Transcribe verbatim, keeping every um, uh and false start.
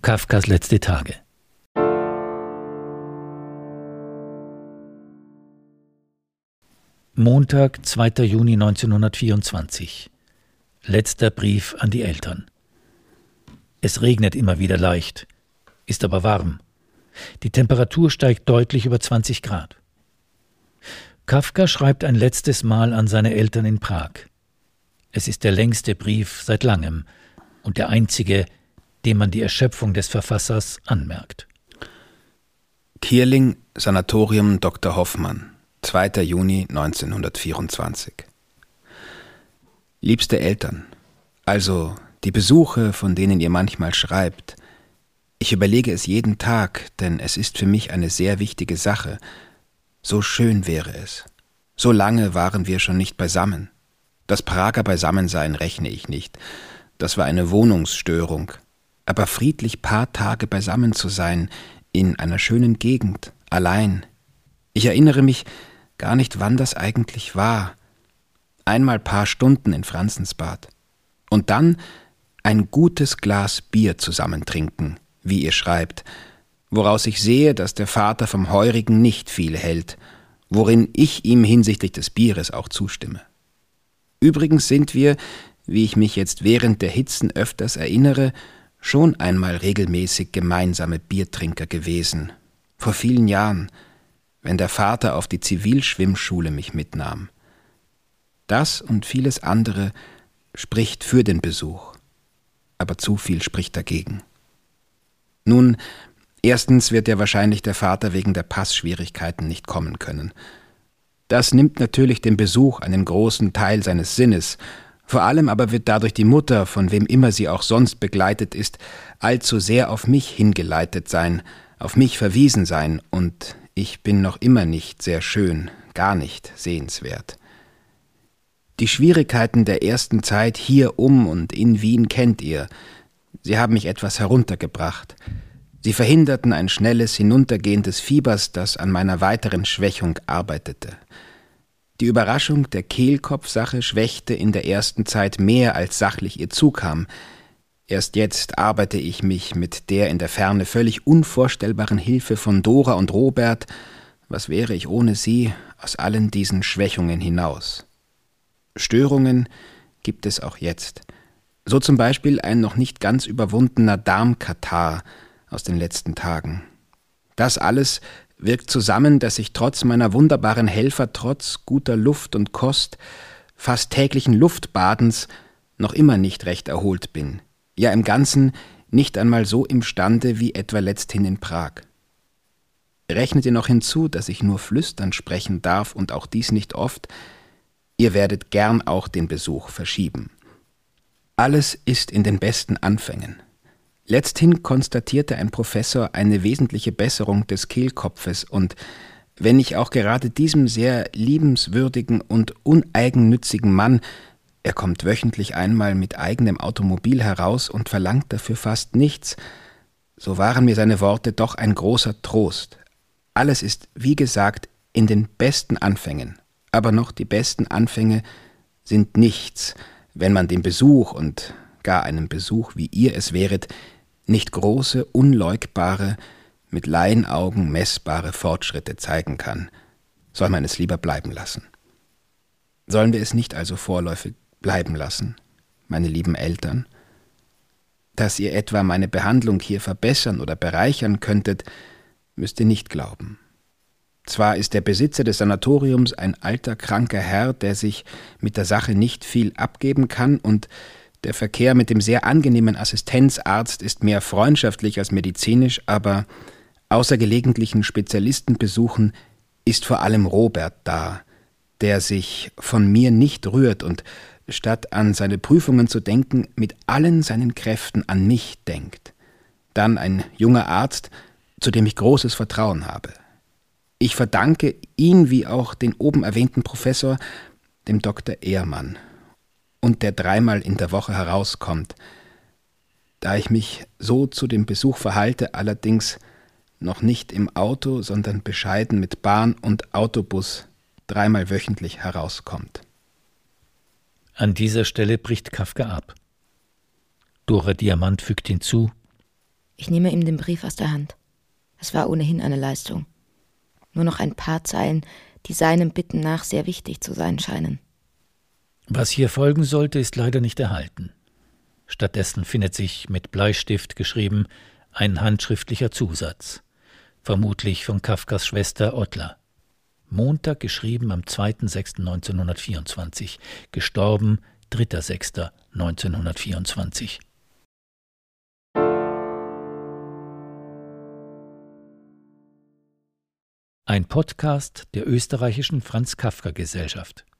Kafkas letzte Tage. Montag, zweiter Juni neunzehnhundertvierundzwanzig. Letzter Brief an die Eltern. Es regnet immer wieder leicht, ist aber warm. Die Temperatur steigt deutlich über zwanzig Grad. Kafka schreibt ein letztes Mal an seine Eltern in Prag. Es ist der längste Brief seit langem und der einzige, dem man die Erschöpfung des Verfassers anmerkt. Kierling, Sanatorium Doktor Hoffmann, zweiter Juni neunzehnhundertvierundzwanzig. Liebste Eltern, also die Besuche, von denen ihr manchmal schreibt, ich überlege es jeden Tag, denn es ist für mich eine sehr wichtige Sache. So schön wäre es. So lange waren wir schon nicht beisammen. Das Prager Beisammensein rechne ich nicht. Das war eine Wohnungsstörung. Aber friedlich paar Tage beisammen zu sein, in einer schönen Gegend, allein. Ich erinnere mich gar nicht, wann das eigentlich war. Einmal paar Stunden in Franzensbad. Und dann ein gutes Glas Bier zusammen trinken, wie ihr schreibt, woraus ich sehe, dass der Vater vom Heurigen nicht viel hält, worin ich ihm hinsichtlich des Bieres auch zustimme. Übrigens sind wir, wie ich mich jetzt während der Hitzen öfters erinnere, schon einmal regelmäßig gemeinsame Biertrinker gewesen, vor vielen Jahren, wenn der Vater auf die Zivilschwimmschule mich mitnahm. Das und vieles andere spricht für den Besuch, aber zu viel spricht dagegen. Nun, erstens wird ja wahrscheinlich der Vater wegen der Passschwierigkeiten nicht kommen können. Das nimmt natürlich dem Besuch einen großen Teil seines Sinnes. Vor allem aber wird dadurch die Mutter, von wem immer sie auch sonst begleitet ist, allzu sehr auf mich hingeleitet sein, auf mich verwiesen sein, und ich bin noch immer nicht sehr schön, gar nicht sehenswert. Die Schwierigkeiten der ersten Zeit hier um und in Wien kennt ihr. Sie haben mich etwas heruntergebracht. Sie verhinderten ein schnelles Hinuntergehen des Fiebers, das an meiner weiteren Schwächung arbeitete. Die Überraschung der Kehlkopfsache schwächte in der ersten Zeit mehr, als sachlich ihr zukam. Erst jetzt arbeite ich mich mit der in der Ferne völlig unvorstellbaren Hilfe von Dora und Robert, was wäre ich ohne sie, aus allen diesen Schwächungen hinaus. Störungen gibt es auch jetzt. So zum Beispiel ein noch nicht ganz überwundener Darmkatarrh aus den letzten Tagen. Das alles wirkt zusammen, dass ich trotz meiner wunderbaren Helfer, trotz guter Luft und Kost, fast täglichen Luftbadens, noch immer nicht recht erholt bin. Ja, im Ganzen nicht einmal so imstande wie etwa letzthin in Prag. Rechnet ihr noch hinzu, dass ich nur flüsternd sprechen darf und auch dies nicht oft, ihr werdet gern auch den Besuch verschieben. Alles ist in den besten Anfängen. Letzthin konstatierte ein Professor eine wesentliche Besserung des Kehlkopfes, und wenn ich auch gerade diesem sehr liebenswürdigen und uneigennützigen Mann, er kommt wöchentlich einmal mit eigenem Automobil heraus und verlangt dafür fast nichts, so waren mir seine Worte doch ein großer Trost. Alles ist, wie gesagt, in den besten Anfängen, aber noch die besten Anfänge sind nichts, wenn man dem Besuch und gar einem Besuch, wie ihr es wäret, nicht große, unleugbare, mit Laienaugen messbare Fortschritte zeigen kann, soll man es lieber bleiben lassen. Sollen wir es nicht also vorläufig bleiben lassen, meine lieben Eltern? Dass ihr etwa meine Behandlung hier verbessern oder bereichern könntet, müsst ihr nicht glauben. Zwar ist der Besitzer des Sanatoriums ein alter, kranker Herr, der sich mit der Sache nicht viel abgeben kann, und der Verkehr mit dem sehr angenehmen Assistenzarzt ist mehr freundschaftlich als medizinisch, aber außer gelegentlichen Spezialistenbesuchen ist vor allem Robert da, der sich von mir nicht rührt und statt an seine Prüfungen zu denken, mit allen seinen Kräften an mich denkt. Dann ein junger Arzt, zu dem ich großes Vertrauen habe. Ich verdanke ihn wie auch den oben erwähnten Professor dem Doktor Ehrmann, und der dreimal in der Woche herauskommt. Da ich mich so zu dem Besuch verhalte, allerdings noch nicht im Auto, sondern bescheiden mit Bahn und Autobus dreimal wöchentlich herauskommt. An dieser Stelle bricht Kafka ab. Dora Diamant fügt hinzu: Ich nehme ihm den Brief aus der Hand. Es war ohnehin eine Leistung. Nur noch ein paar Zeilen, die seinem Bitten nach sehr wichtig zu sein scheinen. Was hier folgen sollte, ist leider nicht erhalten. Stattdessen findet sich mit Bleistift geschrieben ein handschriftlicher Zusatz, vermutlich von Kafkas Schwester Ottla. Montag geschrieben am zweiter sechster neunzehnhundertvierundzwanzig, gestorben dritter sechster neunzehnhundertvierundzwanzig. Ein Podcast der österreichischen Franz-Kafka-Gesellschaft.